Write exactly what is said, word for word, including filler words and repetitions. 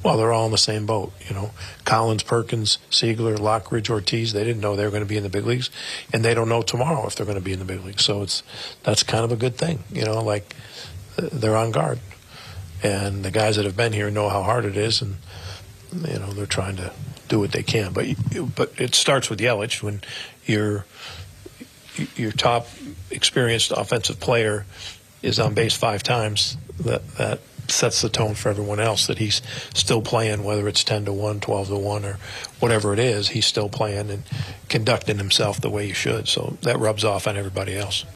Well, they're all in the same boat, you know. Collins, Perkins, Siegler, Lockridge, Ortiz, they didn't know they were going to be in the big leagues, and they don't know tomorrow if they're going to be in the big leagues. So it's that's kind of a good thing, you know, like they're on guard. And the guys that have been here know how hard it is, and, you know, they're trying to do what they can. But but it starts with Yelich. When your your top experienced offensive player is on base five times, that that sets the tone for everyone else that he's still playing, whether it's ten to one, twelve to one, or whatever it is. He's still playing and conducting himself the way he should. So that rubs off on everybody else.